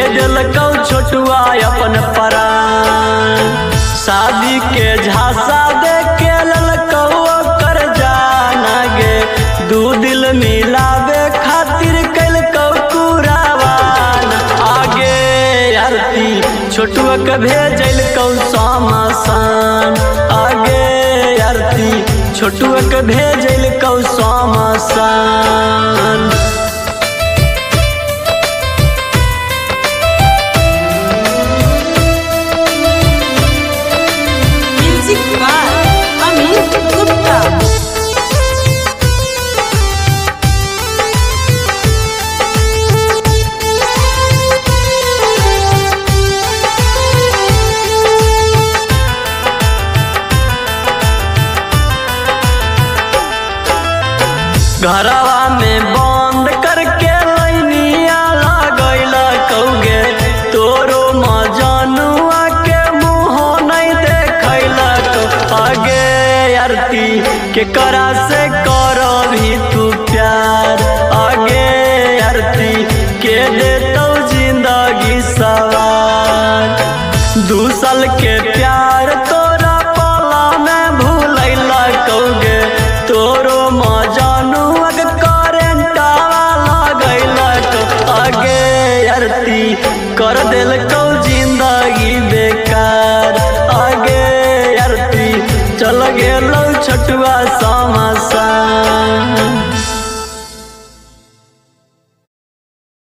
दिलकौ छोटुआ अपन परान। शादी के झांसा दे के ललकौ कर जाना गे, दू दिल मिलावे खातिर कैलकौ कुरावान। आगे आरती छोटुआ के भेजलकौ समासान, आगे आरती छोटुआ के भेजलकौ समासान। घरवा में बंद करके लैनिया लगैला कौगे, तोरो मजनुआ के मुँह नहीं देखैला। आगे आरती के करा से